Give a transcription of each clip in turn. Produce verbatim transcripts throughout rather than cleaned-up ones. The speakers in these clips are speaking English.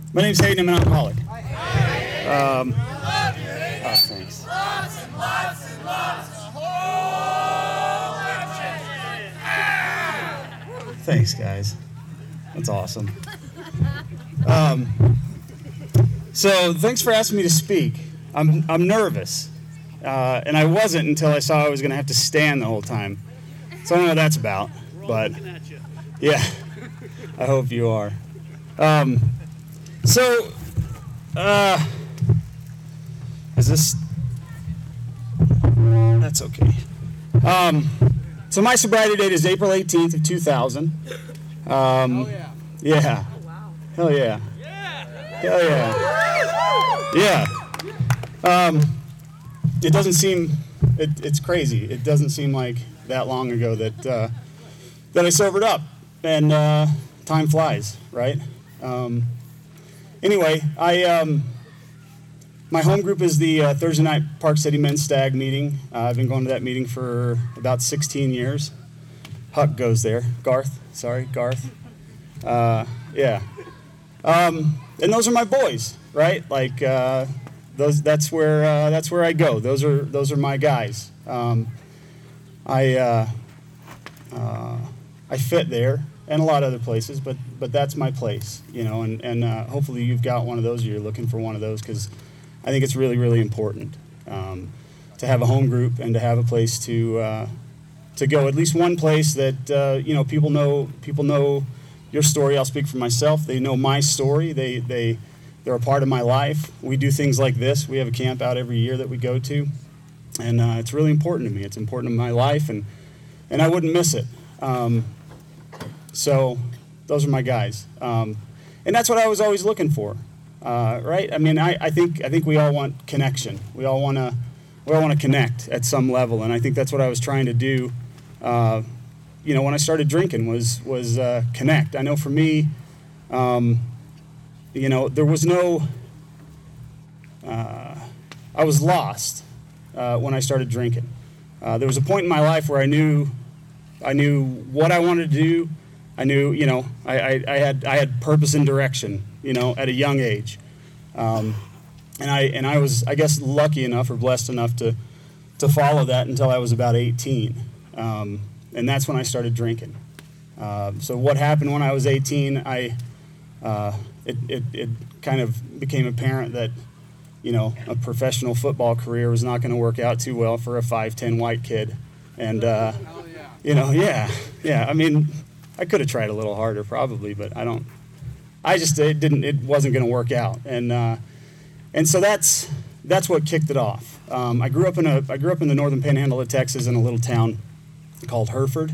My name's Hayden. I'm an alcoholic. Um, oh, thanks. Thanks, guys. That's awesome. Um, so, thanks for asking me to speak. I'm I'm nervous, uh, and I wasn't until I saw I was going to have to stand the whole time. So I don't know what that's about, but yeah, I hope you are. Um, so, uh, is this? That's okay. Um, so my sobriety date is April eighteenth of two thousand. Um, oh yeah. Yeah. Oh, wow. Hell yeah. Yeah. Hell yeah. Yeah. Um, it doesn't seem, it, it's crazy. It doesn't seem like that long ago that uh, that I sobered up, and uh, time flies, right? Um, anyway, I um, my home group is the uh, Thursday night Park City Men's Stag meeting. Uh, I've been going to that meeting for about sixteen years. Huck goes there. Garth, sorry, Garth. Uh, yeah. Um, and those are my boys, right? Like uh, those. That's where uh, that's where I go. Those are those are my guys. Um, I uh, uh, I fit there and a lot of other places, but but that's my place, you know. And and uh, hopefully you've got one of those, or you're looking for one of those, because I think it's really really important um, to have a home group and to have a place to uh, to go. At least one place that uh, you know people know people know your story. I'll speak for myself. They know my story. They they they're a part of my life. We do things like this. We have a camp out every year that we go to. And uh, it's really important to me. It's important to my life, and and I wouldn't miss it. Um, so those are my guys, um, and that's what I was always looking for, uh, right? I mean, I, I think I think we all want connection. We all want to we all want to connect at some level, and I think that's what I was trying to do. Uh, you know, when I started drinking, was was uh, connect. I know for me, um, you know, there was no. Uh, I was lost. Uh, when I started drinking, uh, there was a point in my life where I knew, I knew what I wanted to do. I knew, you know, I, I, I had I had purpose and direction, you know, at a young age, um, and I and I was, I guess, lucky enough or blessed enough to, to follow that until I was about eighteen, um, and that's when I started drinking. Uh, so what happened when I was eighteen? I, uh, it, it it kind of became apparent that, you know, a professional football career was not going to work out too well for a five ten white kid. And, uh, Oh, yeah. you know, yeah, yeah. I mean, I could have tried a little harder probably, but I don't, I just, it didn't, it wasn't going to work out. And, uh, and so that's, that's what kicked it off. Um, I grew up in a, I grew up in the northern panhandle of Texas in a little town called Hereford.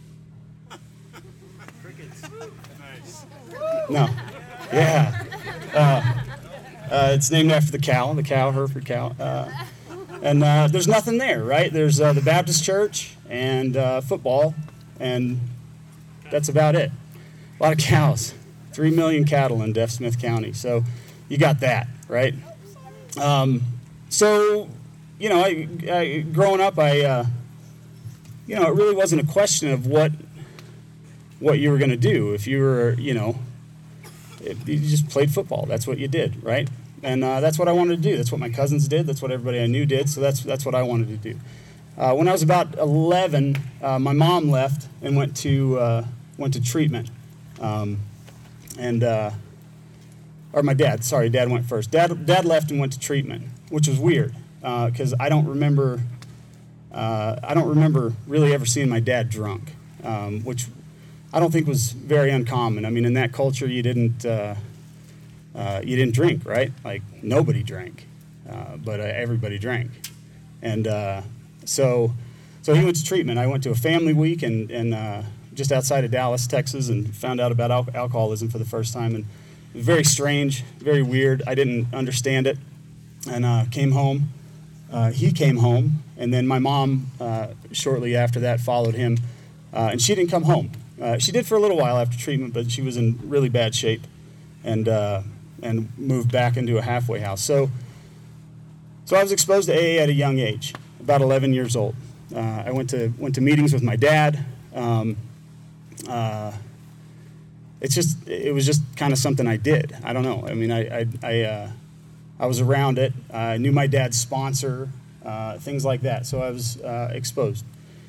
Nice. No. Yeah. Uh, Uh, it's named after the cow, the cow, Hereford cow. Uh, and uh, there's nothing there, right? There's uh, the Baptist church and uh, football, and that's about it. A lot of cows, three million cattle in Deaf Smith County. So you got that, right? Um, so, you know, I, I, growing up, I, uh, you know, it really wasn't a question of what, what you were going to do. If you were, you know, you just played football. That's what you did, right? And uh, that's what I wanted to do. That's what my cousins did. That's what everybody I knew did. So that's that's what I wanted to do. Uh, when I was about eleven, uh, my mom left and went to uh, went to treatment, um, and uh, or my dad. Sorry, dad went first. Dad dad left and went to treatment, which was weird because uh, I don't remember. Uh, I don't remember really ever seeing my dad drunk, um, which I don't think was very uncommon. I mean, in that culture, you didn't uh, uh, you didn't drink, right? Like nobody drank, uh, but uh, everybody drank, and uh, so so he went to treatment. I went to a family week and and uh, just outside of Dallas, Texas, and found out about al- alcoholism for the first time, and it was very strange, very weird. I didn't understand it, and uh, came home. Uh, he came home, and then my mom uh, shortly after that followed him, uh, and she didn't come home. Uh, she did for a little while after treatment, but she was in really bad shape, and uh, and moved back into a halfway house. So, so I was exposed to A A at a young age, about eleven years old. Uh, I went to went to meetings with my dad. Um, uh, it's just, it was just kind of something I did. I don't know. I mean, I, I, I, uh, I was around it. I knew my dad's sponsor, uh, things like that. So I was uh, exposed.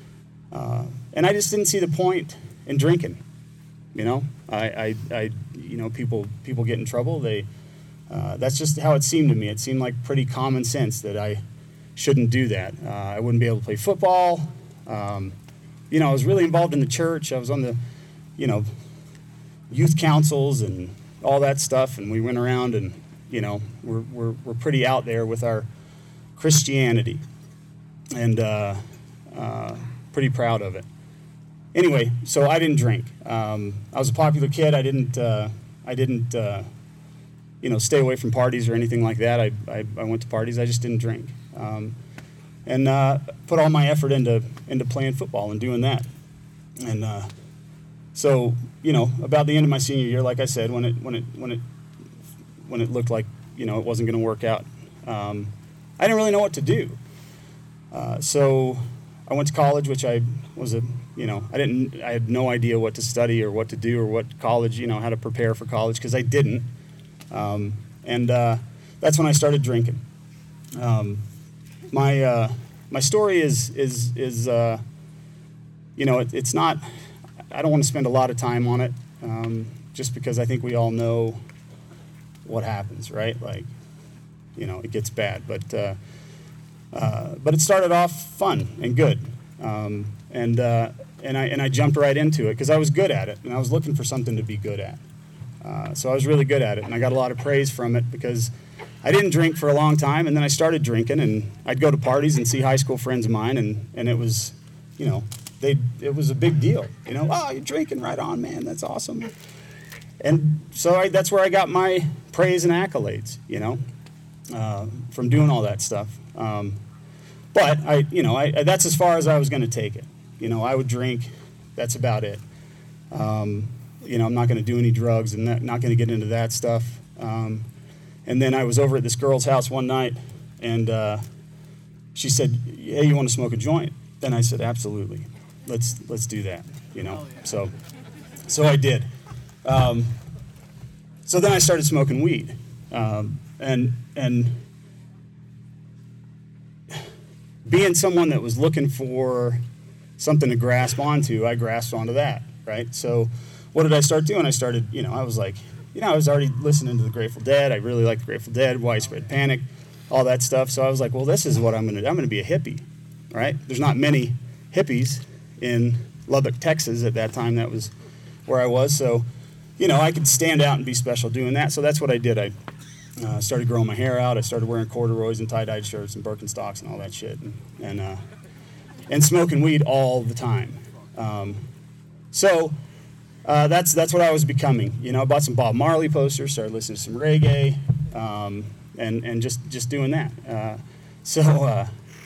Uh, and I just didn't see the point in drinking. You know, I, I, I you know, people, people get in trouble. They, uh, that's just how it seemed to me. It seemed like pretty common sense that I shouldn't do that. Uh, I wouldn't be able to play football. Um, you know, I was really involved in the church. I was on the, you know, youth councils and all that stuff. And we went around and, you know, we're, we're, we're pretty out there with our Christianity. And uh, uh, pretty proud of it. Anyway, so I didn't drink. Um, I was a popular kid. I didn't, uh, I didn't, uh, you know, stay away from parties or anything like that. I, I, I went to parties. I just didn't drink, um, and uh, put all my effort into into playing football and doing that. And uh, so, you know, about the end of my senior year, like I said, when it when it when it when it looked like, you know, it wasn't going to work out, um, I didn't really know what to do. Uh, so I went to college, which I was a You know, I didn't, I had no idea what to study or what to do or what college, you know, how to prepare for college, because I didn't. Um, and uh, that's when I started drinking. Um, my uh, my story is, is, is uh, you know, it, it's not, I don't want to spend a lot of time on it, um, just because I think we all know what happens, right? Like, you know, it gets bad. But, uh, uh, but it started off fun and good. Um, and uh, and I and I jumped right into it because I was good at it, and I was looking for something to be good at. Uh, so I was really good at it, and I got a lot of praise from it because I didn't drink for a long time, and then I started drinking, and I'd go to parties and see high school friends of mine, and, and it was, you know, they it was a big deal. You know, oh, you're drinking, right on, man, that's awesome. And so I, that's where I got my praise and accolades, you know, uh, from doing all that stuff. Um, but I, you know, I, that's as far as I was going to take it. You know, I would drink. That's about it. Um, you know, I'm not going to do any drugs and not, not going to get into that stuff. Um, and then I was over at this girl's house one night, and uh, she said, "Hey, you want to smoke a joint?" Then I said, "Absolutely. Let's let's do that." You know, so so I did. Um, so then I started smoking weed, um, and and being someone that was looking for something to grasp onto, I grasped onto that, right? So what did I start doing? I started, you know, I was like, you know, I was already listening to the Grateful Dead. I really liked the Grateful Dead, Widespread Panic, all that stuff. So I was like, well, this is what I'm going to do. I'm going to be a hippie, right? There's not many hippies in Lubbock, Texas at that time. That was where I was. So, you know, I could stand out and be special doing that. So that's what I did. I uh, started growing my hair out. I started wearing corduroys and tie-dyed shirts and Birkenstocks and all that shit. And, and uh, and smoking weed all the time. Um, so uh, that's that's what I was becoming. You know, I bought some Bob Marley posters, started listening to some reggae, um, and and just just doing that. Uh, so uh,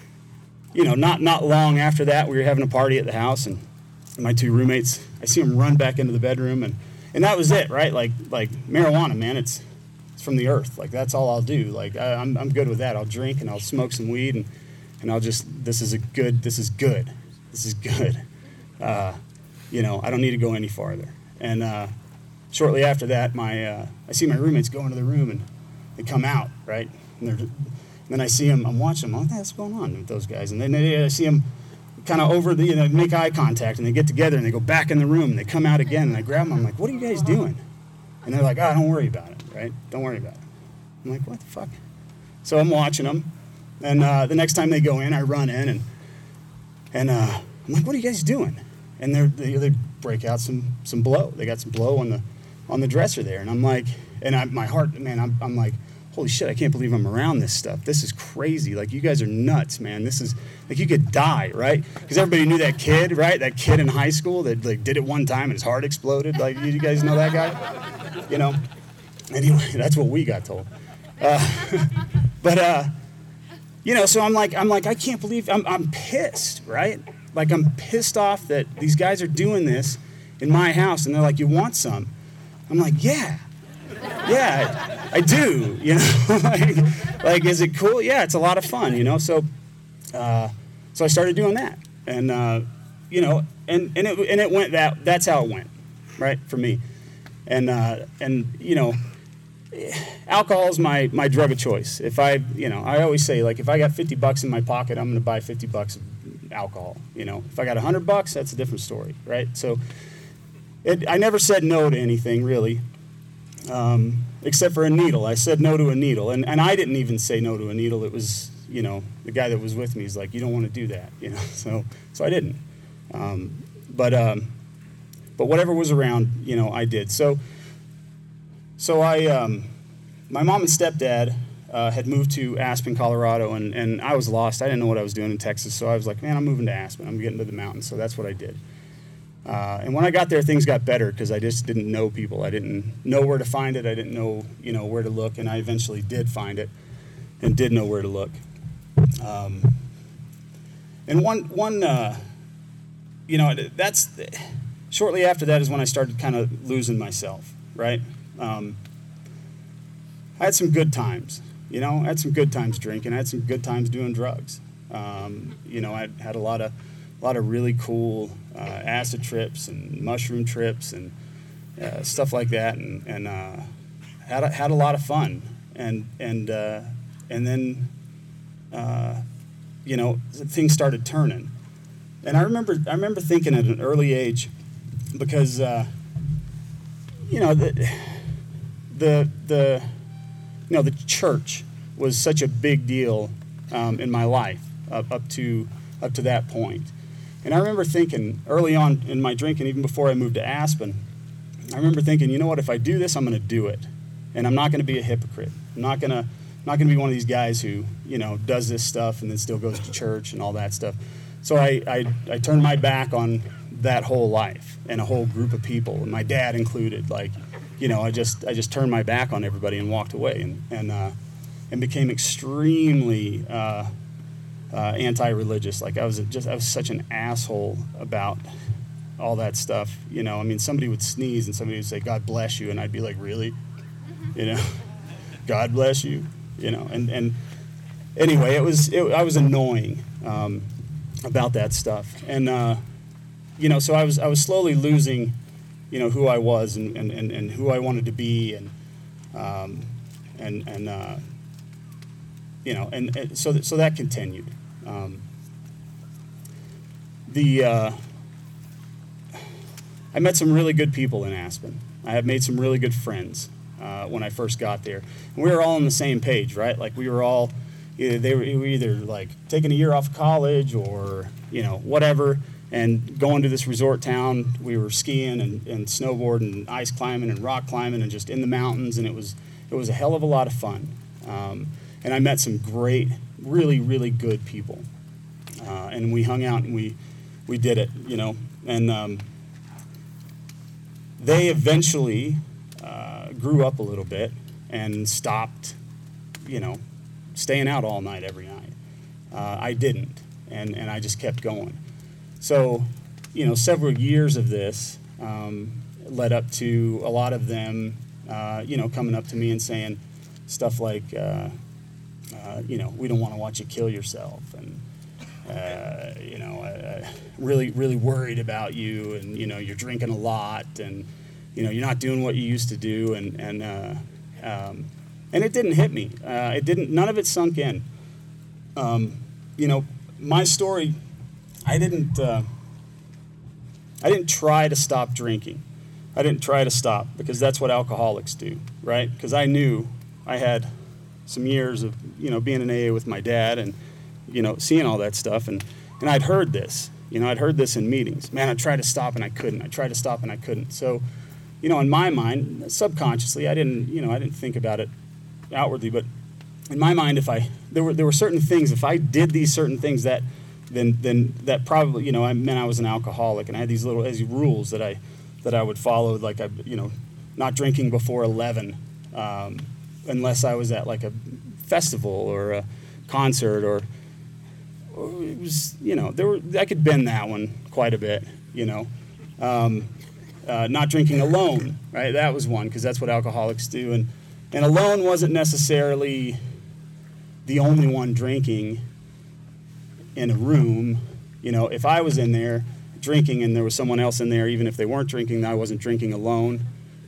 you know, not not long after that, we were having a party at the house, and my two roommates, I see them run back into the bedroom, and and that was it, right? Like like marijuana, man, it's it's from the earth. Like that's all I'll do. Like I, I'm I'm good with that. I'll drink and I'll smoke some weed and. And I'll just, this is a good, this is good, this is good. Uh, you know, I don't need to go any farther. And uh, shortly after that, my, uh, I see my roommates go into the room and they come out, right? And, they're, and then I see them, I'm watching them, I'm like, what's going on with those guys? And then they, I see them kind of over the, you know, make eye contact, and they get together and they go back in the room and they come out again, and I grab them, I'm like, what are you guys doing? And they're like, oh, don't worry about it, right? Don't worry about it. I'm like, what the fuck? So I'm watching them. And uh, the next time they go in, I run in, and and uh, I'm like, "What are you guys doing?" And they they they break out some some blow. They got some blow on the on the dresser there, and I'm like, and I, my heart, man, I'm I'm like, holy shit, I can't believe I'm around this stuff. This is crazy. Like, you guys are nuts, man. This is like, you could die, right? Because everybody knew that kid, right? That kid in high school that like did it one time and his heart exploded. Like, you guys know that guy, you know? Anyway, that's what we got told. Uh, but. uh You know, so I'm like, I'm like, I can't believe, I'm, I'm pissed, right? Like, I'm pissed off that these guys are doing this in my house, and they're like, you want some? I'm like, yeah, yeah, I, I do, you know? like, like, is it cool? Yeah, it's a lot of fun, you know? So, uh, so I started doing that, and, uh, you know, and, and, it, and it went that, that's how it went, right, for me. and uh, and you know, alcohol is my my drug of choice. If I you know I always say, like, if I got fifty bucks in my pocket, I'm going to buy fifty bucks of alcohol. You know, if I got a hundred bucks, that's a different story, right? So, it, I never said no to anything really, um, except for a needle. I said no to a needle, and and I didn't even say no to a needle. It was, you know, the guy that was with me is like, you don't want to do that, you know. So so I didn't. Um, but um, but whatever was around, you know, I did. So so I um, my mom and stepdad uh, had moved to Aspen, Colorado, and and I was lost. I didn't know what I was doing in Texas. So I was like, man, I'm moving to Aspen. I'm getting to the mountains. So that's what I did. Uh, and when I got there, things got better because I just didn't know people. I didn't know where to find it. I didn't know, you know, where to look, and I eventually did find it, and did know where to look. Um, and one, one, uh, you know, that's shortly after that is when I started kind of losing myself. Right? Um, I had some good times. You know, I had some good times drinking. I had some good times doing drugs. Um, you know, I had a lot of, a lot of really cool uh, acid trips and mushroom trips and uh, stuff like that, and and uh, had a, had a lot of fun, and and uh, and then uh, you know, things started turning, and I remember I remember thinking at an early age, because uh, you know the the the you know the church was such a big deal um, in my life up, up to up to that point. And I remember thinking early on in my drinking, even before I moved to Aspen, I remember thinking, you know what, if I do this, I'm going to do it. And I'm not going to be a hypocrite. I'm not going to not going to be one of these guys who, you know, does this stuff and then still goes to church and all that stuff. So I, I, I turned my back on that whole life and a whole group of people, and my dad included. Like, you know, I just I just turned my back on everybody and walked away, and and, uh, and became extremely uh, Uh, anti-religious. Like I was just, I was such an asshole about all that stuff. You know, I mean, somebody would sneeze and somebody would say, "God bless you," and I'd be like, "Really?" You know, "God bless you." You know, and and anyway, it was, it, I was annoying um, about that stuff, and uh, you know, so I was, I was slowly losing, you know, who I was and and, and, and who I wanted to be, and um, and and uh, you know, and, and so that, so that continued. Um, the uh, I met some really good people in Aspen. I have made some really good friends uh, when I first got there. And we were all on the same page, right? Like we were all, either, they were either like taking a year off of college or, you know, whatever, and going to this resort town. We were skiing and, and snowboarding and ice climbing and rock climbing and just in the mountains, and it was it was a hell of a lot of fun. Um, and I met some great, really, really good people. Uh, and we hung out and we we did it, you know. And um, they eventually uh, grew up a little bit and stopped, you know, staying out all night every night. Uh, I didn't, and, and I just kept going. So, you know, several years of this um, led up to a lot of them, uh, you know, coming up to me and saying stuff like, uh, uh, you know, we don't want to watch you kill yourself, and uh, you know, uh, really, really worried about you, and you know, you're drinking a lot, and you know, you're not doing what you used to do, and and uh, um, and it didn't hit me. Uh, it didn't. None of it sunk in. Um, you know, my story. I didn't. Uh, I didn't try to stop drinking. I didn't try to stop because that's what alcoholics do, right? Because I knew I had some years of, you know, being in A A with my dad and, you know, seeing all that stuff, and and I'd heard this. You know, I'd heard this in meetings. Man, I tried to stop and I couldn't. I tried to stop and I couldn't. So, you know, in my mind, subconsciously, I didn't, you know, I didn't think about it outwardly, but in my mind, if I there were there were certain things. If I did these certain things, that then then that probably, you know, I meant I was an alcoholic, and I had these little these rules that I that I would follow, like I, you know, not drinking before eleven, um, unless I was at like a festival or a concert, or, or it was, you know, there were I could bend that one quite a bit, you know. Um, uh, not drinking alone, right? That was one, because that's what alcoholics do, and and alone wasn't necessarily the only one drinking in a room. You know, if I was in there drinking and there was someone else in there, even if they weren't drinking, I wasn't drinking alone.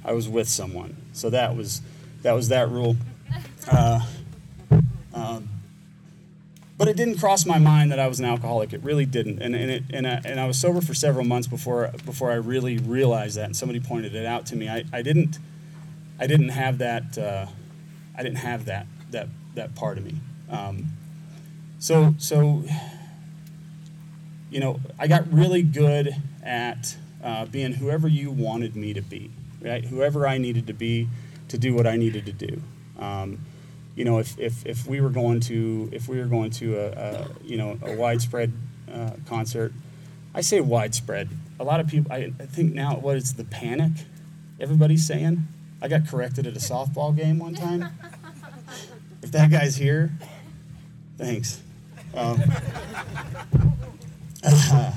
I was with someone. So that was that was that rule. Uh, um, but it didn't cross my mind that I was an alcoholic. It really didn't. And and it and I, and I was sober for several months before before I really realized that. And somebody pointed it out to me. I, I didn't I didn't have that uh, I didn't have that that that part of me. Um, so so you know, I got really good at uh, being whoever you wanted me to be, right? Whoever I needed to be to do what I needed to do. Um, you know, if, if, if we were going to if we were going to a, a you know a widespread uh, concert, I say widespread. A lot of people, I, I think now, what is the panic? Everybody's saying. I got corrected at a softball game one time. If that guy's here, thanks. Um, uh,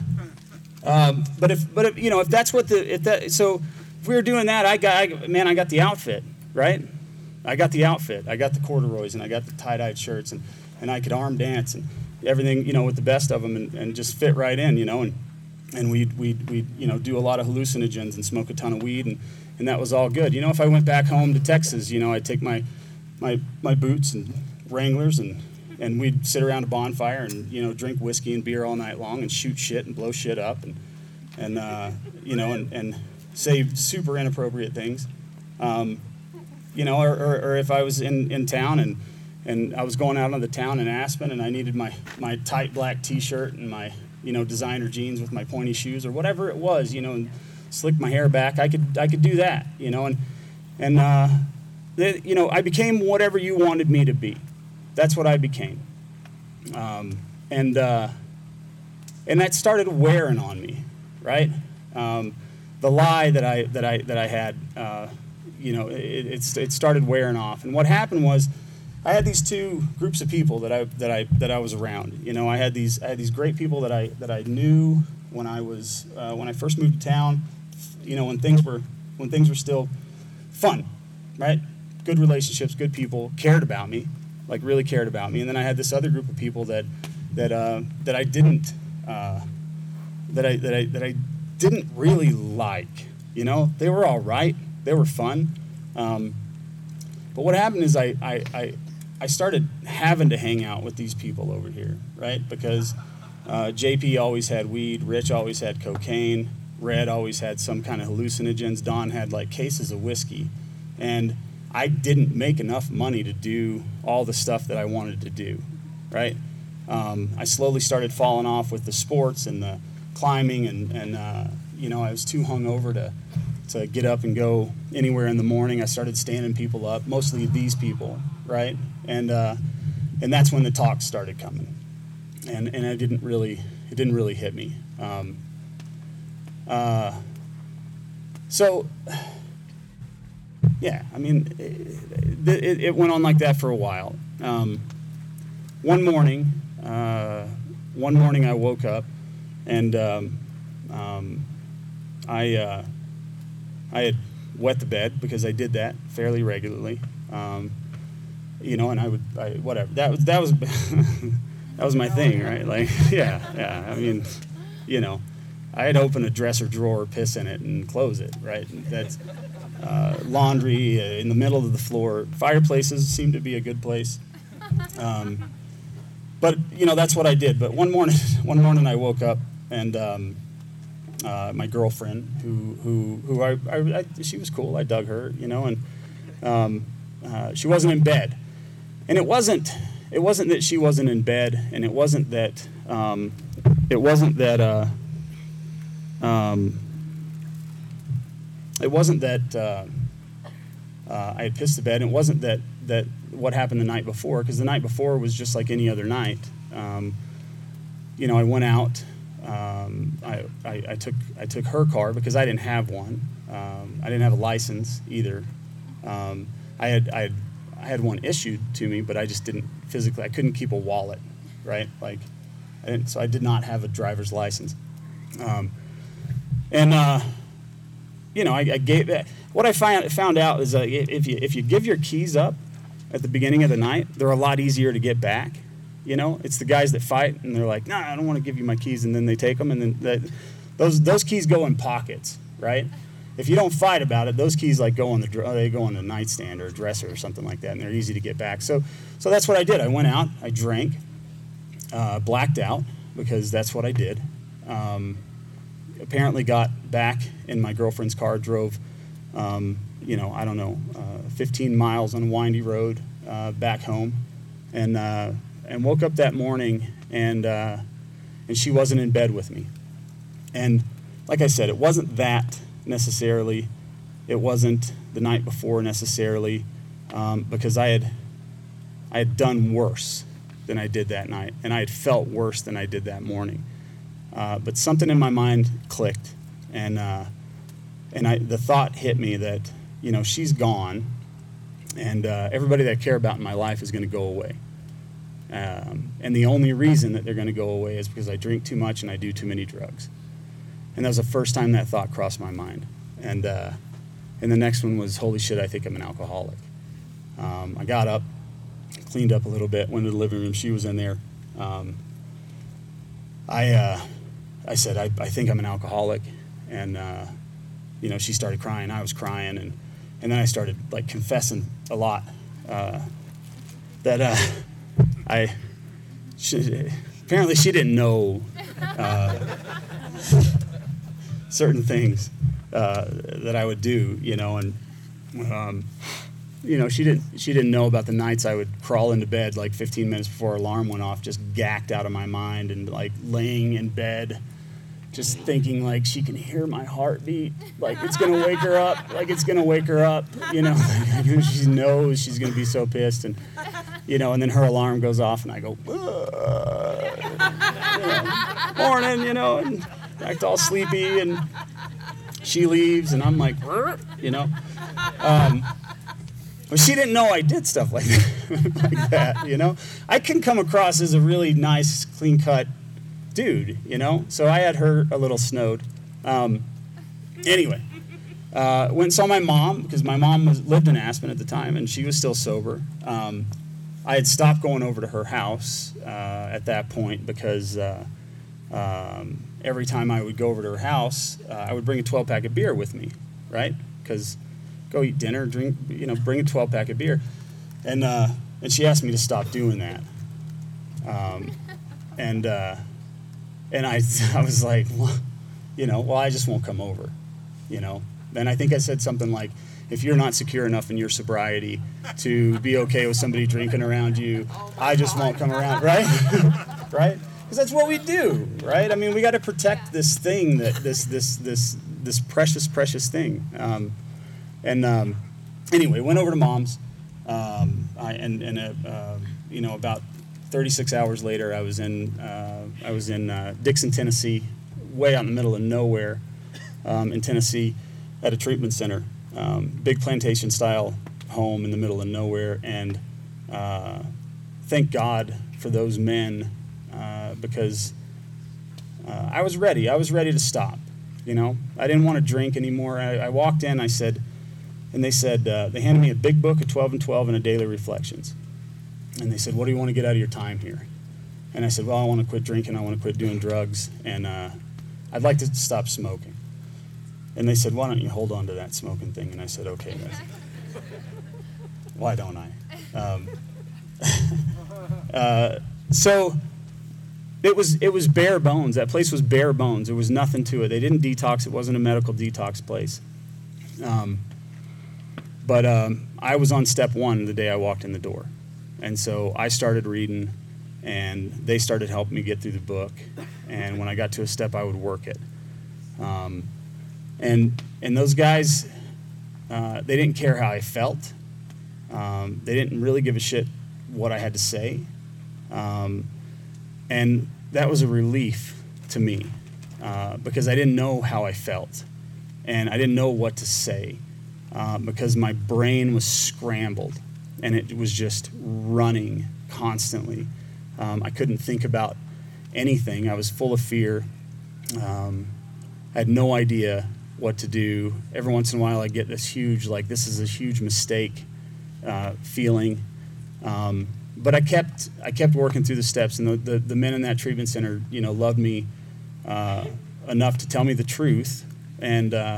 um, but if but if you know if that's what the if that so if we were doing that, I got I, man, I got the outfit, right? I got the outfit. I got the corduroys, and I got the tie-dyed shirts, and, and I could arm dance and everything, you know, with the best of them, and, and just fit right in, you know, and and we'd, we'd, we'd, you know, do a lot of hallucinogens and smoke a ton of weed, and, and that was all good. You know, if I went back home to Texas, you know, I'd take my my my boots and Wranglers, and, and we'd sit around a bonfire and, you know, drink whiskey and beer all night long and shoot shit and blow shit up and, and uh, you know, and, and say super inappropriate things. Um, You know, or, or, or if I was in, in town and, and I was going out on the town in Aspen and I needed my, my tight black T-shirt and my, you know, designer jeans with my pointy shoes or whatever it was, you know, and slick my hair back, I could I could do that, you know, and and uh, the, you know, I became whatever you wanted me to be. That's what I became, um, and uh, and that started wearing on me, right? Um, the lie that I that I that I had. Uh, You know, it, it's it started wearing off, and what happened was, I had these two groups of people that I that I that I was around. You know, I had these I had these great people that I that I knew when I was uh, when I first moved to town. You know, when things were when things were still fun, right? Good relationships, good people, cared about me, like really cared about me. And then I had this other group of people that that uh, that I didn't uh, that I that I that I didn't really like. You know, they were all right. They were fun. Um, but what happened is I, I, I, I started having to hang out with these people over here, right? Because uh, J P always had weed, Rich always had cocaine, Red always had some kind of hallucinogens, Don had like cases of whiskey. And I didn't make enough money to do all the stuff that I wanted to do, right? Um, I slowly started falling off with the sports and the climbing, and, and uh, you know, I was too hungover to to get up and go anywhere in the morning. I started standing people up, mostly these people, right? And uh, and that's when the talks started coming, and and I didn't really, it didn't really hit me. Um, uh, so, yeah, I mean, it, it, it went on like that for a while. Um, one morning, uh, one morning I woke up, and um, um, I. Uh, I had wet the bed because I did that fairly regularly, um, you know, and I would, I, whatever. That was that was that was my thing, right? Like, yeah, yeah. I mean, you know, I'd open a dresser drawer, piss in it, and close it, right? That's uh, laundry uh, in the middle of the floor. Fireplaces seem to be a good place, um, but you know, that's what I did. But one morning, one morning I woke up and. Um, Uh, my girlfriend, who who who I, I, I she was cool. I dug her, you know, and um, uh, she wasn't in bed, and it wasn't it wasn't that she wasn't in bed, and it wasn't that um, it wasn't that uh, um, it wasn't that uh, uh, I had pissed the bed. It wasn't that that what happened the night before, because the night before was just like any other night. Um, you know, I went out. Um, I, I, I took I took her car because I didn't have one. Um, I didn't have a license either. Um, I had I had I had one issued to me, but I just didn't physically. I couldn't keep a wallet, right? Like, I didn't, so I did not have a driver's license. Um, and uh, you know, I, I gave what I found found out is uh, if you if you give your keys up at the beginning of the night, they're a lot easier to get back. You know, it's the guys that fight, and they're like, "No, nah, I don't want to give you my keys," and then they take them, and then they, those those keys go in pockets, right? if you don't fight about it, those keys like go on the dr- they go on the nightstand or a dresser or something like that, and they're easy to get back. So, so that's what I did. I went out, I drank, uh, blacked out because that's what I did. Um, apparently, got back in my girlfriend's car, drove, um, you know, I don't know, uh, fifteen miles on a windy road uh, back home, and uh, and woke up that morning and uh, and she wasn't in bed with me. And like I said, it wasn't that necessarily. It wasn't the night before necessarily, um, because I had I had done worse than I did that night, and I had felt worse than I did that morning. Uh, but something in my mind clicked, and uh, and I the thought hit me that, you know, she's gone, and uh, everybody that I care about in my life is going to go away. Um, and the only reason that they're going to go away is because I drink too much and I do too many drugs. And that was the first time that thought crossed my mind. And uh, and the next one was, holy shit, I think I'm an alcoholic. Um, I got up, cleaned up a little bit, went to the living room. She was in there. Um, I uh, I said, I, I think I'm an alcoholic. And, uh, you know, she started crying. I was crying. And, and then I started, like, confessing a lot. Uh, that uh, I, she, apparently she didn't know uh, certain things uh, that I would do, you know, and, um, you know, she didn't, she didn't know about the nights I would crawl into bed like fifteen minutes before alarm went off, just gacked out of my mind and like laying in bed, just thinking like she can hear my heartbeat, like it's going to wake her up, like it's going to wake her up, you know, she knows she's going to be so pissed. And, you know, and then her alarm goes off and I go, you know, morning, you know, and act all sleepy, and she leaves and I'm like, you know. Um, but she didn't know I did stuff like that, like that, you know. I can come across as a really nice, clean-cut dude, you know. So I had her a little snowed. Um, anyway, uh, went and saw my mom, because my mom was, lived in Aspen at the time, and she was still sober. Um, I had stopped going over to her house uh, at that point because uh, um, every time I would go over to her house, uh, I would bring a twelve-pack of beer with me, right? Because go eat dinner, drink, you know, bring a twelve-pack of beer. And uh, and she asked me to stop doing that. Um, and uh, and I I was like, well, you know, well, I just won't come over, you know. And I think I said something like, if you're not secure enough in your sobriety to be okay with somebody drinking around you, I just won't come around, right? Right? Because that's what we do, right? I mean, we got to protect this thing, that this this this this precious, precious thing. Um, and um, anyway, went over to Mom's, um, I, and and uh, uh, you know, about thirty-six hours later, I was in uh, I was in uh, Dixon, Tennessee, way out in the middle of nowhere, um, in Tennessee, at a treatment center. Um, big plantation style home in the middle of nowhere, and uh, thank God for those men, uh, because uh, I was ready. I was ready to stop. You know, I didn't want to drink anymore. I, I walked in. I said, and they said uh, they handed me a big book of twelve and twelve and a daily reflections, and they said, "What do you want to get out of your time here?" And I said, "Well, I want to quit drinking. I want to quit doing drugs, and uh, I'd like to stop smoking." And they said, "Why don't you hold on to that smoking thing?" And I said, "Okay, guys." Why don't I? Um, uh, so it was it was bare bones. That place was bare bones. There was nothing to it. They didn't detox. It wasn't a medical detox place. Um, but um, I was on step one the day I walked in the door. And so I started reading, and they started helping me get through the book. And when I got to a step, I would work it. Um, And and those guys, uh, they didn't care how I felt. Um, they didn't really give a shit what I had to say. Um, and that was a relief to me, uh, because I didn't know how I felt. And I didn't know what to say, uh, because my brain was scrambled, and it was just running constantly. Um, I couldn't think about anything. I was full of fear. Um, I had no idea what to do. Every once in a while I get this huge, like, this is a huge mistake uh, feeling. Um, but I kept I kept working through the steps, and the, the, the men in that treatment center, you know, loved me uh, enough to tell me the truth. And uh,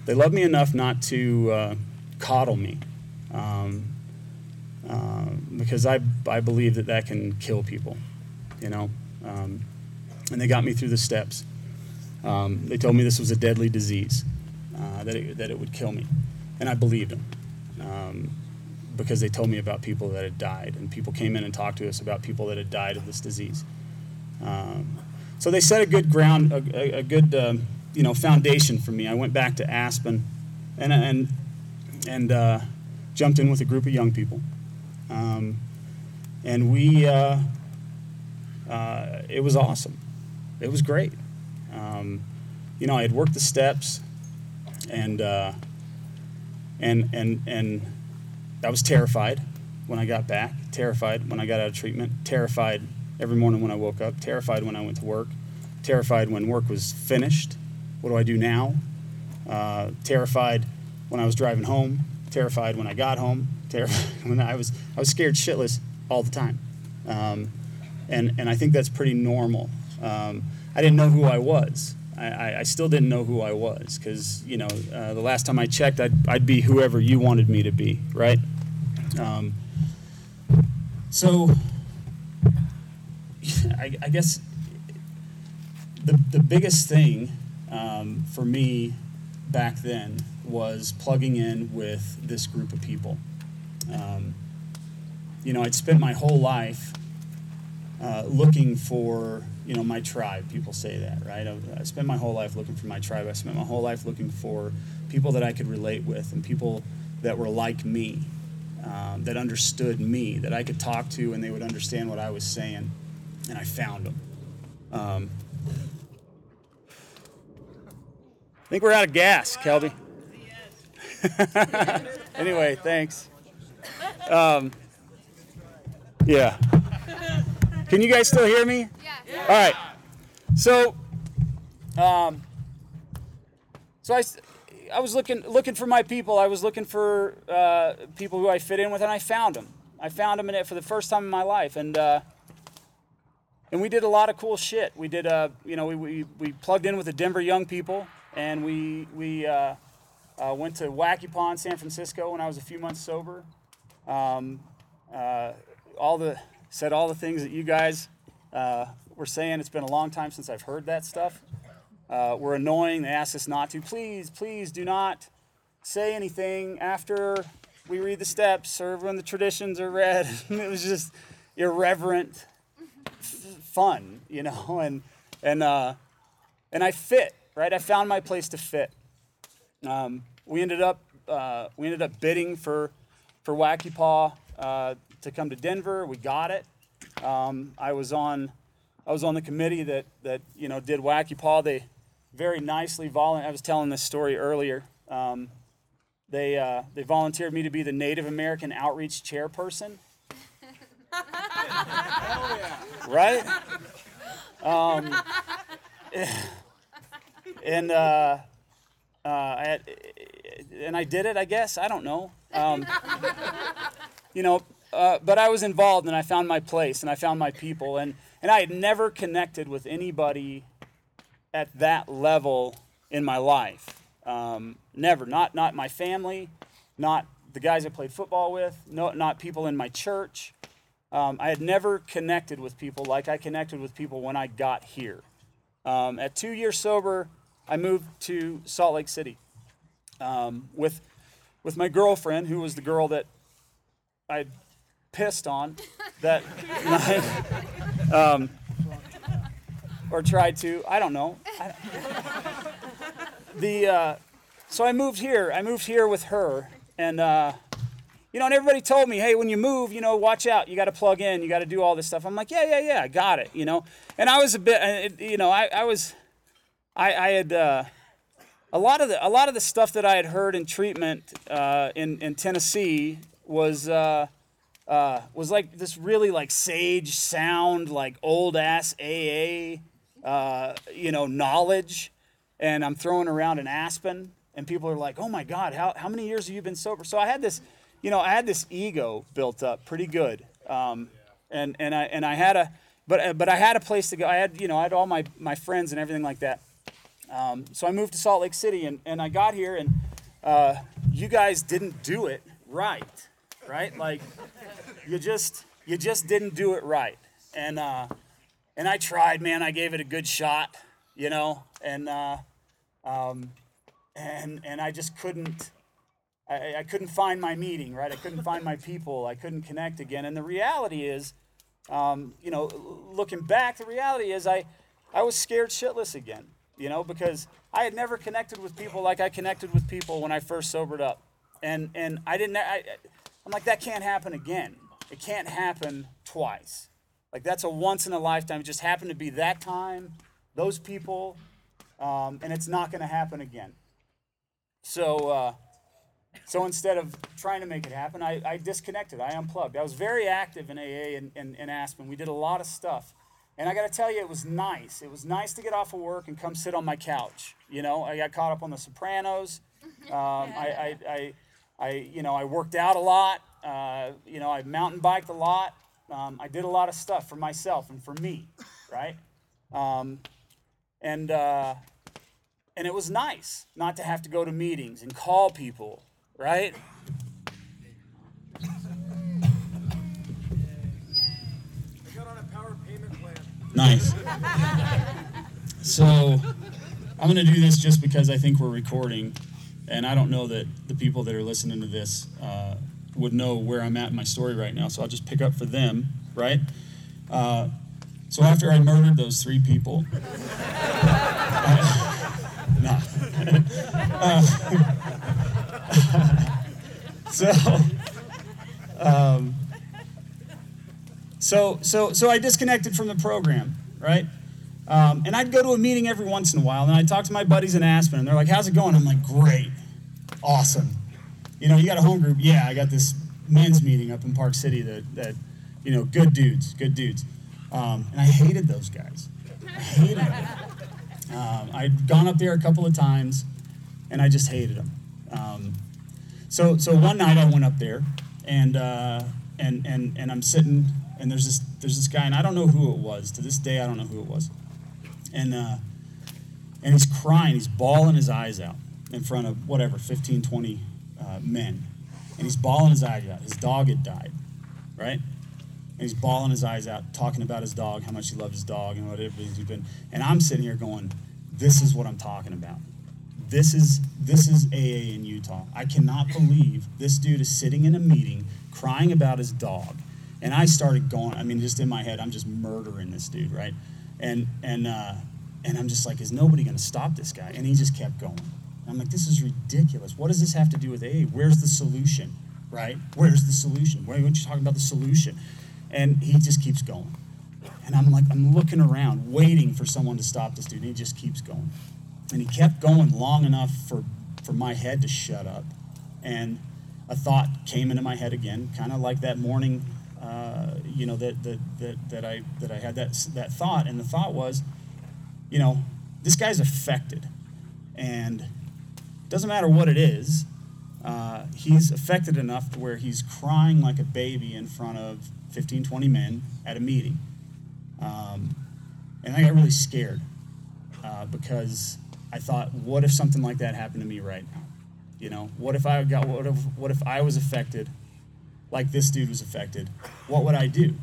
they love me enough not to uh, coddle me, um, uh, because I I believe that that can kill people, you know. Um, and they got me through the steps. Um, they told me this was a deadly disease, uh, that it, that it would kill me, and I believed them. Um, because they told me about people that had died, and people came in and talked to us about people that had died of this disease. Um, so they set a good ground, a, a, a good um, you know foundation for me. I went back to Aspen, and and and uh, jumped in with a group of young people, um, and we uh, uh, it was awesome. It was great. Um, you know, I had worked the steps, and uh, and and and. I was terrified when I got back, terrified when I got out of treatment, terrified every morning when I woke up, terrified when I went to work, terrified when work was finished. What do I do now? Uh, terrified when I was driving home, terrified when I got home, terrified when I was I was scared shitless all the time. Um, and, and I think that's pretty normal. Um, I didn't know who I was. I, I, I still didn't know who I was because, you know, uh, the last time I checked, I'd, I'd be whoever you wanted me to be, right? Um, so, I, I guess the the biggest thing um, for me back then was plugging in with this group of people. Um, you know, I'd spent my whole life uh, looking for, you know, my tribe. People say that, right? I, I spent my whole life looking for my tribe. I spent my whole life looking for people that I could relate with and people that were like me. Um, that understood me, that I could talk to and they would understand what I was saying, and I found them. Um, I think we're out of gas, Kelby. Anyway, thanks. Um, yeah. Can you guys still hear me? Yeah. All right. So, um, so I. I was looking looking for my people. I was looking for uh, people who I fit in with, and I found them. I found them in it for the first time in my life, and uh, and we did a lot of cool shit. We did, uh, you know, we, we we plugged in with the Denver Young People, and we we uh, uh, went to Wacky Paw in San Francisco when I was a few months sober. Um, uh, all the said all the things that you guys uh, were saying. It's been a long time since I've heard that stuff. Uh, were annoying. They asked us not to. Please, please do not say anything after we read the steps or when the traditions are read. It was just irreverent f- fun, you know, and and uh, and I fit, right? I found my place to fit. Um, we ended up uh, we ended up bidding for for Wacky Paw uh, to come to Denver. We got it. Um, I was on I was on the committee that that you know did Wacky Paw. They very nicely volunteered. I was telling this story earlier. Um, they uh, they volunteered me to be the Native American Outreach Chairperson. Oh, yeah. Right? Um, and uh, uh, I had, and I did it, I guess. I don't know. Um, you know, uh, but I was involved, and I found my place, and I found my people, and and I had never connected with anybody at that level in my life. Um, never. Not not my family, not the guys I played football with, no, not people in my church. Um, I had never connected with people like I connected with people when I got here. Um, at two years sober, I moved to Salt Lake City um, with with my girlfriend, who was the girl that I pissed on, that um, or tried to. I don't know. I, the uh, so I moved here. I moved here with her, and uh, you know, and everybody told me, hey, when you move, you know, watch out. You got to plug in. You got to do all this stuff. I'm like, yeah, yeah, yeah, I got it. You know, and I was a bit, you know, I, I was, I, I had uh, a lot of the a lot of the stuff that I had heard in treatment uh, in in Tennessee was. Uh, Uh, was like this really like sage sound, like old ass A A, uh, you know, knowledge, and I'm throwing around in Aspen, and people are like, "Oh my God, how how many years have you been sober?" So I had this, you know, I had this ego built up pretty good, um, and and I and I had a, but but I had a place to go. I had you know I had all my my friends and everything like that, Um, so I moved to Salt Lake City, and, and I got here, and uh, you guys didn't do it right, right? Like, you just you just didn't do it right. And uh, and I tried, man. I gave it a good shot, you know, and uh, um, and and I just couldn't. I, I couldn't find my meeting, right? I couldn't find my people. I couldn't connect again. And the reality is, um, you know, looking back, the reality is I, I was scared shitless again, you know, because I had never connected with people like I connected with people when I first sobered up. And and I didn't, I, I'm like, that can't happen again. It can't happen twice. Like, that's a once in a lifetime. It just happened to be that time, those people, um, and it's not going to happen again. So, uh, So instead of trying to make it happen, I, I disconnected. I unplugged. I was very active in A A and in, in, in Aspen. We did a lot of stuff. And I got to tell you, it was nice. It was nice to get off of work and come sit on my couch. You know, I got caught up on The Sopranos. Um, I, I, I, I, you know, I worked out a lot. Uh, you know, I mountain biked a lot. Um, I did a lot of stuff for myself and for me, right? Um, and uh, and it was nice not to have to go to meetings and call people. Right? I got on a power payment plan. Nice. So I'm going to do this just because I think we're recording, and I don't know that the people that are listening to this uh, would know where I'm at in my story right now, so I'll just pick up for them, right? Uh, so after I murdered those three people, uh, no. uh, So, um, so, so, so I disconnected from the program, right? Um, and I'd go to a meeting every once in a while, and I'd talk to my buddies in Aspen, and they're like, "How's it going?" I'm like, "Great, awesome. You know, you got a home group?" "Yeah, I got this men's meeting up in Park City that, that you know, good dudes, good dudes." Um, and I hated those guys. I hated them. Um, I'd gone up there a couple of times, and I just hated them. Um, So, so one night I went up there, and uh, and and and I'm sitting, and there's this there's this guy, and I don't know who it was. To this day, I don't know who it was. And uh, and he's crying, he's bawling his eyes out in front of whatever fifteen, twenty uh, men, and he's bawling his eyes out. His dog had died, right? And he's bawling his eyes out, talking about his dog, how much he loved his dog, and whatever he's been. And I'm sitting here going, "This is what I'm talking about. This is this is A A in Utah. I cannot believe this dude is sitting in a meeting crying about his dog." And I started going, I mean, just in my head, I'm just murdering this dude, right? And and uh, and I'm just like, is nobody going to stop this guy? And he just kept going. And I'm like, this is ridiculous. What does this have to do with A A? Where's the solution, right? Where's the solution? Why aren't you talking about the solution? And he just keeps going. And I'm like, I'm looking around, waiting for someone to stop this dude, and he just keeps going. And he kept going long enough for, for my head to shut up. And a thought came into my head again, kind of like that morning, uh, you know, that, that that that I that I had that that thought. And the thought was, you know, this guy's affected, and it doesn't matter what it is. Uh, he's affected enough to where he's crying like a baby in front of fifteen, twenty men at a meeting. Um, and I got really scared uh, because I thought, what if something like that happened to me right now? You know, what if I got, what if, what if I was affected like this dude was affected? What would I do?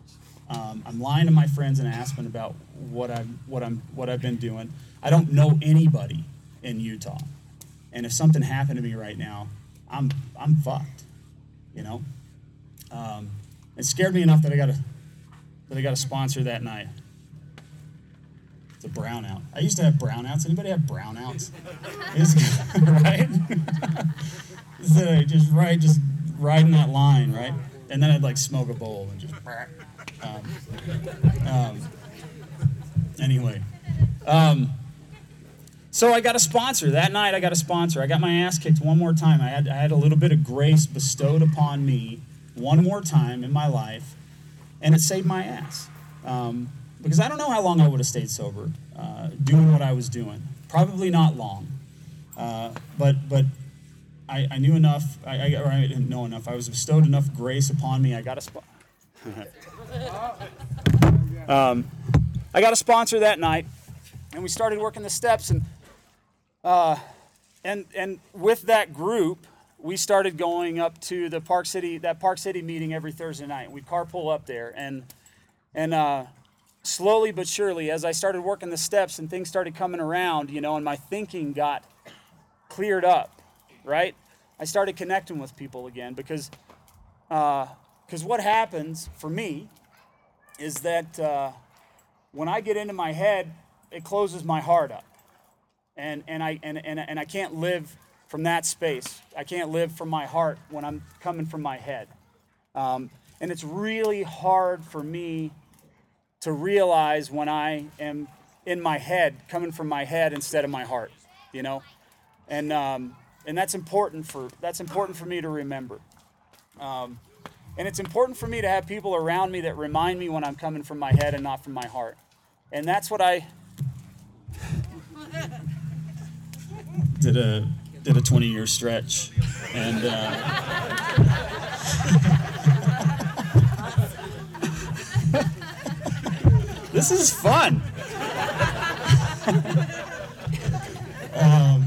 Um, I'm lying to my friends in Aspen about what I'm, what I'm, what I've been doing. I don't know anybody in Utah, and if something happened to me right now, I'm, I'm fucked. You know, um, it scared me enough that I got a, that I got a sponsor that night. It's a brownout. I used to have brownouts. Anybody have brownouts? Right? So just right, just riding that line, right? And then I'd like smoke a bowl and just. Um, um, anyway, um, so I got a sponsor that night. I got a sponsor. I got my ass kicked one more time. I had I had a little bit of grace bestowed upon me one more time in my life, and it saved my ass. Um, Because I don't know how long I would have stayed sober uh, doing what I was doing. Probably not long. Uh, but but I, I knew enough, I, I, or I didn't know enough. I was bestowed enough grace upon me. I got a spot. um, I got a sponsor that night, and we started working the steps. And Uh, and and with that group, we started going up to the Park City, that Park City meeting every Thursday night. We'd carpool up there, and and uh, slowly but surely, as I started working the steps and things started coming around, you know, and my thinking got cleared up, right? I started connecting with people again because because what happens for me is that uh, when I get into my head, it closes my heart up. And, and, I, and, and, and I can't live from that space. I can't live from my heart when I'm coming from my head. Um, and it's really hard for me to realize when I am in my head, coming from my head instead of my heart, you know? And, um, and that's important for, that's important for me to remember. Um, and it's important for me to have people around me that remind me when I'm coming from my head and not from my heart. And that's what I did a did a twenty year stretch, and uh, this is fun. um,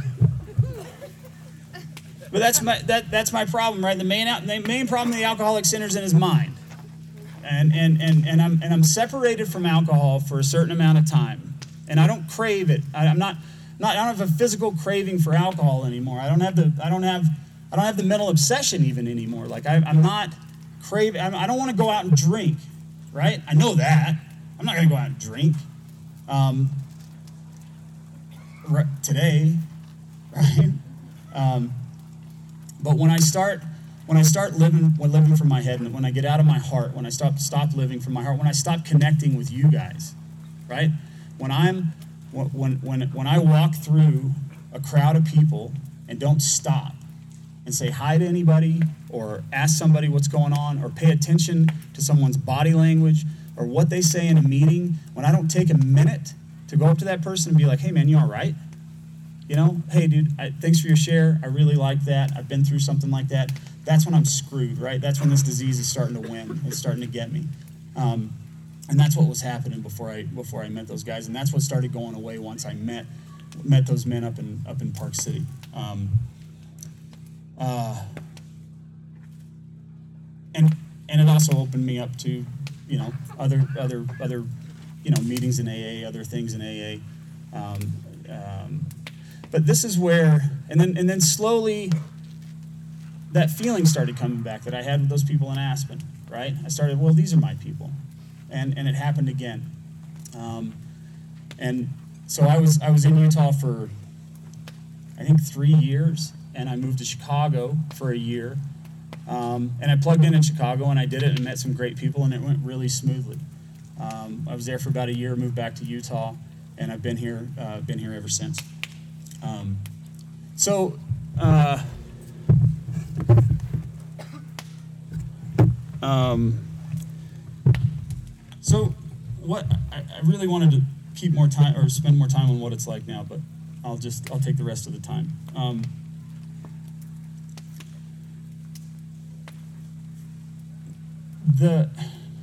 but that's my that that's my problem, right? The main the main problem of the alcoholic sinner's in his mind, and and and and I'm and I'm separated from alcohol for a certain amount of time, and I don't crave it. I, I'm not. Not, I don't have a physical craving for alcohol anymore. I don't have the I don't have I don't have the mental obsession even anymore. Like I, I'm not craving. I'm, I don't want to go out and drink, right? I know that. I'm not going to go out and drink um, right, today, right? Um, but when I start when I start living when living from my head, and when I get out of my heart, when I stop stop living from my heart, when I stop connecting with you guys, right? When I'm When, when, when I walk through a crowd of people and don't stop and say hi to anybody or ask somebody what's going on or pay attention to someone's body language or what they say in a meeting, when I don't take a minute to go up to that person and be like, hey, man, you all right? You know, hey, dude, I, thanks for your share. I really like that. I've been through something like that. That's when I'm screwed, right? That's when this disease is starting to win. It's starting to get me. Um, And that's what was happening before I before I met those guys, and that's what started going away once I met met those men up in up in Park City. Um, uh, and and it also opened me up to, you know, other other other, you know, meetings in A A, other things in A A. Um, um, but this is where, and then and then slowly, that feeling started coming back that I had with those people in Aspen. Right? I started, well, these are my people. And, and it happened again. Um, and so I was I was in Utah for, I think, three years, and I moved to Chicago for a year. Um, and I plugged in in Chicago, and I did it and met some great people, and it went really smoothly. Um, I was there for about a year, moved back to Utah, and I've been here uh, been here ever since. Um, so. Uh, um, So, what I, I really wanted to keep more time or spend more time on what it's like now, but I'll just I'll take the rest of the time. Um, the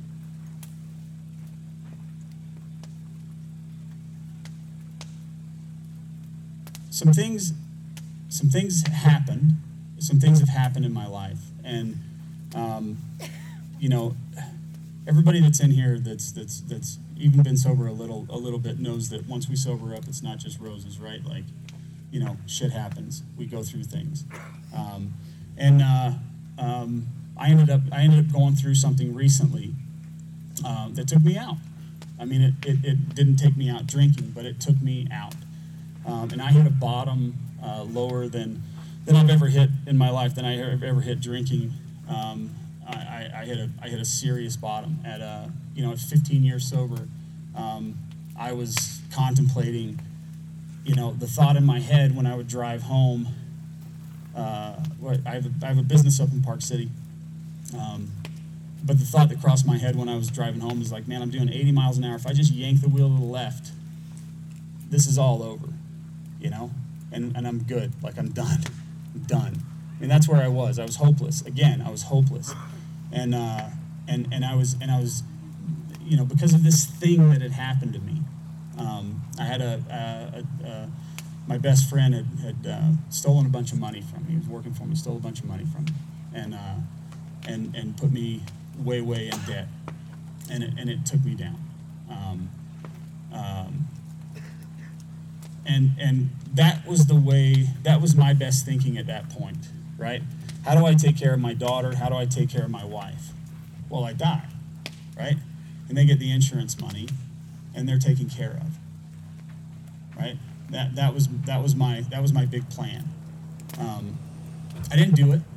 some things some things happened. Some things have happened in my life, and um, you know. Everybody that's in here that's that's that's even been sober a little a little bit knows that once we sober up, it's not just roses, right? Like, you know, shit happens. We go through things, um, and uh, um, I ended up I ended up going through something recently um, that took me out. I mean, it, it it didn't take me out drinking, but it took me out, um, and I hit a bottom uh, lower than than I've ever hit in my life, than I have ever hit drinking. Um, I, I hit a I hit a serious bottom at uh you know at fifteen years sober. Um, I was contemplating, you know, the thought in my head when I would drive home. Uh, I have a, I have a business up in Park City, um, but the thought that crossed my head when I was driving home was like, man, I'm doing eighty miles an hour. If I just yank the wheel to the left, this is all over, you know, and and I'm good. Like I'm done, I'm done. I mean, that's where I was. I was hopeless. Again, I was hopeless. And uh, and and I was and I was, you know, because of this thing that had happened to me. Um, I had a, a, a my best friend had, had uh, stolen a bunch of money from me. He was working for me, stole a bunch of money from me, and uh, and and put me way way in debt, and it, and it took me down. Um, um, and and that was the way. That was my best thinking at that point, right? How do I take care of my daughter? How do I take care of my wife? Well, I die, right? And they get the insurance money, and they're taken care of, right? That that was that was my that was my big plan. Um, I didn't do it,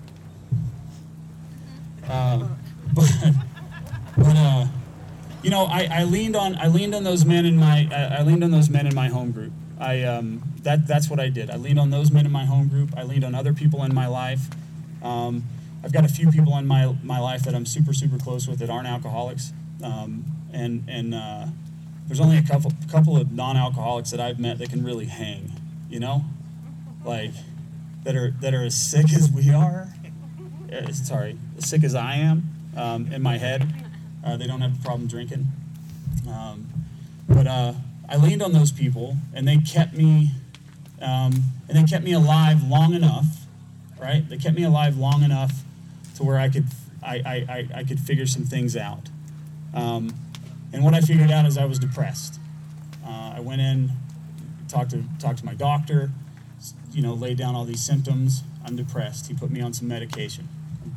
uh, but but uh, you know I, I leaned on I leaned on those men in my I, I leaned on those men in my home group. I um, that that's what I did. I leaned on those men in my home group. I leaned on other people in my life. Um, I've got a few people in my my life that I'm super super close with that aren't alcoholics, um, and and uh, there's only a couple couple of non-alcoholics that I've met that can really hang, you know, like that are that are as sick as we are. Uh, sorry, as sick as I am um, in my head. Uh, they don't have a problem drinking, um, but uh, I leaned on those people, and they kept me um, and they kept me alive long enough. Right? They kept me alive long enough to where I could I, I, I, I could figure some things out. Um, and what I figured out is I was depressed. Uh, I went in, talked to talked to my doctor, you know, laid down all these symptoms. I'm depressed. He put me on some medication.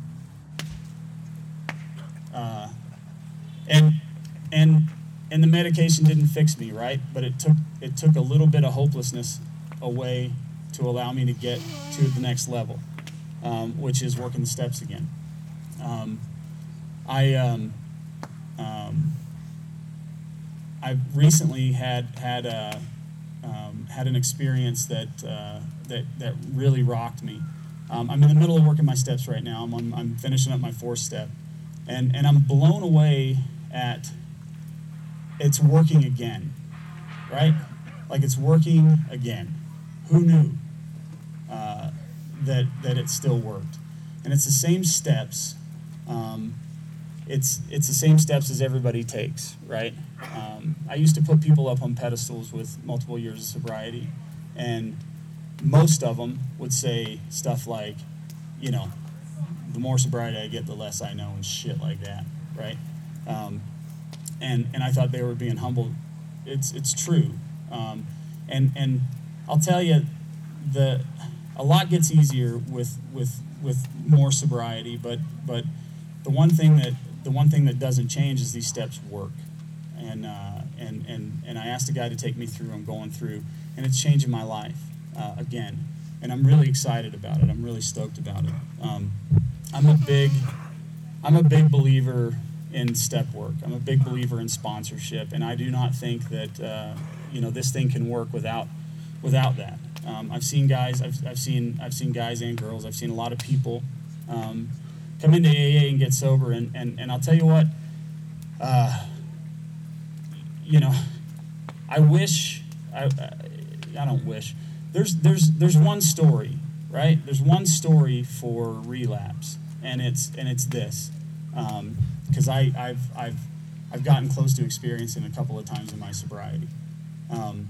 Uh, and and and the medication didn't fix me, right? But it took it took a little bit of hopelessness away to allow me to get to the next level, um, which is working the steps again. Um, I um, um, I've recently had had a, um, had an experience that uh, that that really rocked me. Um, I'm in the middle of working my steps right now. I'm on, I'm finishing up my fourth step, and and I'm blown away at it's working again, right? Like it's working again. Who knew uh, that that it still worked? And it's the same steps. Um, it's it's the same steps as everybody takes, right? Um, I used to put people up on pedestals with multiple years of sobriety, and most of them would say stuff like, you know, the more sobriety I get, the less I know, and shit like that, right? Um, and and I thought they were being humble. It's it's true, um, and and I'll tell you, the a lot gets easier with with with more sobriety, but but the one thing that the one thing that doesn't change is these steps work, and uh, and and and I asked a guy to take me through. I'm going through, and it's changing my life uh, again, and I'm really excited about it. I'm really stoked about it. Um, I'm a big I'm a big believer in step work. I'm a big believer in sponsorship, and I do not think that uh, you know this thing can work without without that. Um, I've seen guys, I've, I've seen I've seen guys and girls. I've seen a lot of people um, come into A A and get sober, and, and, and I'll tell you what, uh, you know, I wish I, I I don't wish. There's there's there's one story, right? There's one story for relapse, and it's and it's this, because um, I I've I've I've gotten close to experiencing a couple of times in my sobriety. Um,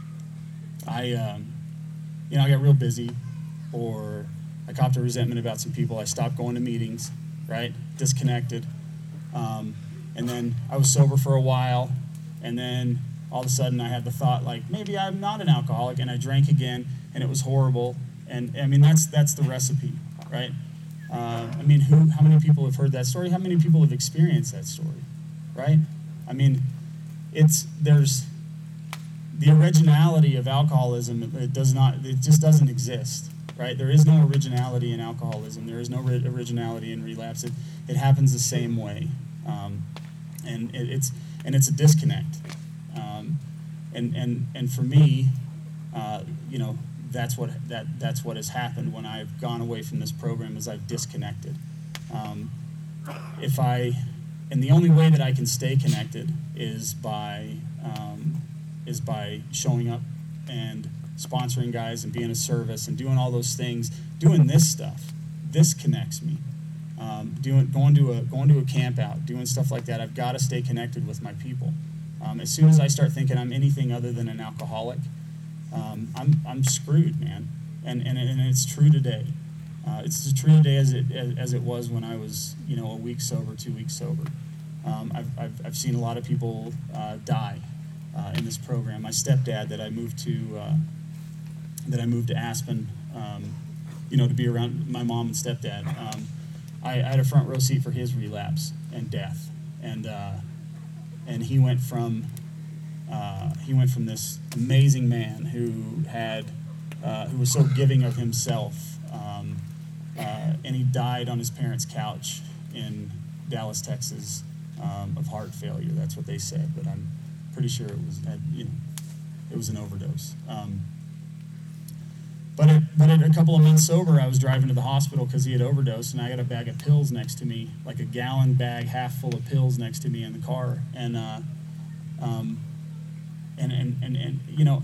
I um, you know I got real busy, or I copped a resentment about some people. I stopped going to meetings, right? Disconnected, um, and then I was sober for a while, and then all of a sudden I had the thought, like, maybe I'm not an alcoholic, and I drank again, and it was horrible. And I mean, that's that's the recipe, right? Uh, I mean, who? How many people have heard that story? How many people have experienced that story, right? I mean, it's there's the originality of alcoholism. It, it does not. It just doesn't exist, right? There is no originality in alcoholism. There is no ri- originality in relapse. It it happens the same way, um, and it, it's and it's a disconnect. Um, and and and for me, uh, you know. That's what that that's what has happened when I've gone away from this program, is I've disconnected. Um, if I, and the only way that I can stay connected is by um, is by showing up and sponsoring guys and being a service and doing all those things. Doing this stuff, this connects me. Um, doing going to a going to a camp out, doing stuff like that. I've got to stay connected with my people. Um, as soon as I start thinking I'm anything other than an alcoholic, um, I'm I'm screwed, man. And and and it's true today. Uh, it's as true today as it as, as it was when I was, you know, a week sober, two weeks sober. Um, I've, I've I've seen a lot of people uh, die uh, in this program. My stepdad, that I moved to uh, that I moved to Aspen, um, you know, to be around my mom and stepdad. Um, I, I had a front row seat for his relapse and death, and uh, and he went from uh, he went from this amazing man who had uh, who was so giving of himself, um, uh, and he died on his parents' couch in Dallas, Texas, um, of heart failure. That's what they said, but I'm pretty sure it was you know it was an overdose. Um, But at, but at a couple of months sober, I was driving to the hospital because he had overdosed, and I got a bag of pills next to me, like a gallon bag half full of pills next to me in the car. And, uh, um, and, and, and, and, you know,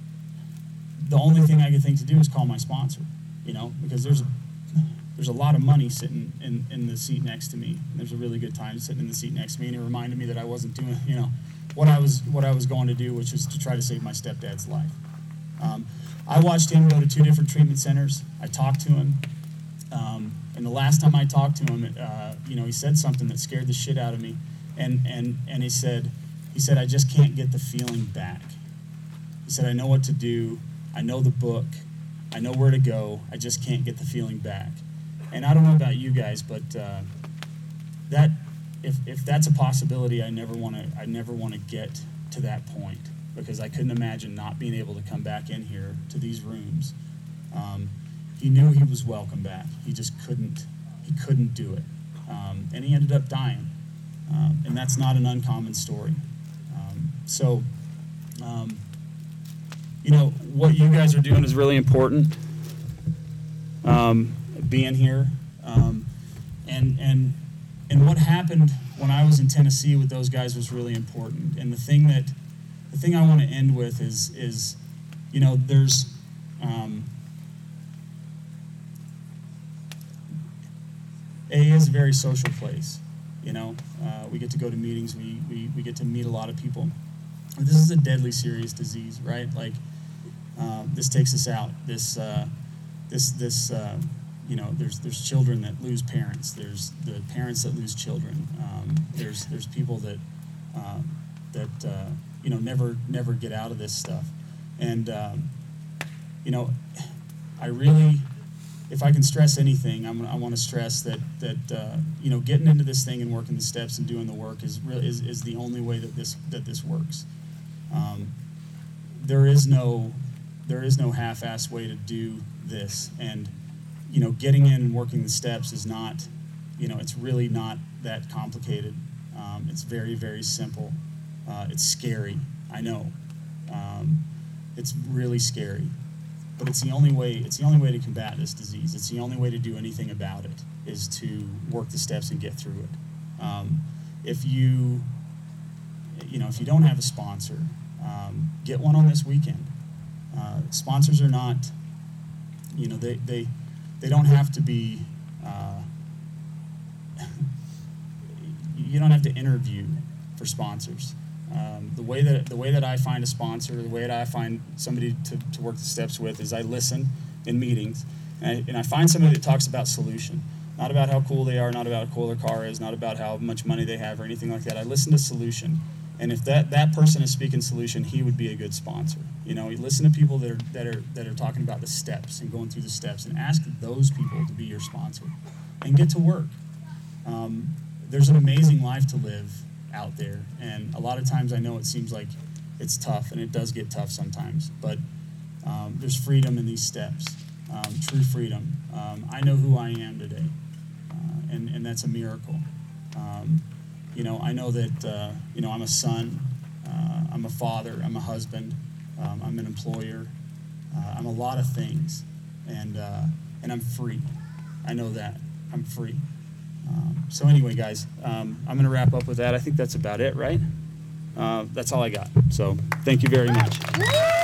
the only thing I could think to do is call my sponsor, you know, because there's a, there's a lot of money sitting in, in the seat next to me. There's a really good time sitting in the seat next to me, and it reminded me that I wasn't doing, you know, what I was, what I was going to do, which was to try to save my stepdad's life. Um, I watched him go to two different treatment centers. I talked to him, um, and the last time I talked to him, uh, you know, he said something that scared the shit out of me, and and and he said, he said, I just can't get the feeling back. He said, I know what to do, I know the book, I know where to go, I just can't get the feeling back. And I don't know about you guys, but uh, that if if that's a possibility, I never want to I never want to get to that point. Because I couldn't imagine not being able to come back in here to these rooms. Um, he knew he was welcome back. He just couldn't. He couldn't do it, um, and he ended up dying. Um, and that's not an uncommon story. Um, so, um, you know, what you guys are doing is really important. Um, being here, um, and and and what happened when I was in Tennessee with those guys was really important. And the thing that The thing I want to end with is, is you know, there's, um, A A is a very social place, you know. Uh, we get to go to meetings, we, we, we get to meet a lot of people. This is a deadly serious disease, right? Like, uh, this takes us out. This, uh, this, this, uh, you know, there's there's children that lose parents. There's the parents that lose children. Um, there's there's people that, uh, that, uh, you know, never never get out of this stuff. And, um, you know, I really, if I can stress anything, I'm, I want to stress that, that uh, you know, getting into this thing and working the steps and doing the work is, really, is, is the only way that this, that this works. Um, there is no, there is no half-assed way to do this. And, you know, getting in and working the steps is not, you know, it's really not that complicated. Um, it's very, very simple. Uh, it's scary, I know. Um, it's really scary, but it's the only way. It's the only way to combat this disease. It's the only way to do anything about it is to work the steps and get through it. Um, if you, you know, if you don't have a sponsor, um, get one on this weekend. Uh, sponsors are not, you know, they they they don't have to be. Uh, you don't have to interview for sponsors. Um, the way that the way that I find a sponsor, the way that I find somebody to, to work the steps with is I listen in meetings, and I, and I find somebody that talks about solution, not about how cool they are, not about how cool their car is, not about how much money they have or anything like that. I listen to solution, and if that, that person is speaking solution, he would be a good sponsor. You know, you listen to people that are that are that are talking about the steps and going through the steps, and ask those people to be your sponsor, and get to work. Um, there's an amazing life to live out there, and a lot of times I know it seems like it's tough, and it does get tough sometimes, but um, there's freedom in these steps, um, true freedom. Um, I know who I am today, uh, and, and that's a miracle. Um, you know, I know that, uh, you know, I'm a son, uh, I'm a father, I'm a husband, um, I'm an employer, uh, I'm a lot of things, and, uh, and I'm free. I know that, I'm free. Um, so anyway, guys, um, I'm going to wrap up with that. I think that's about it, right? Uh, that's all I got. So thank you very much.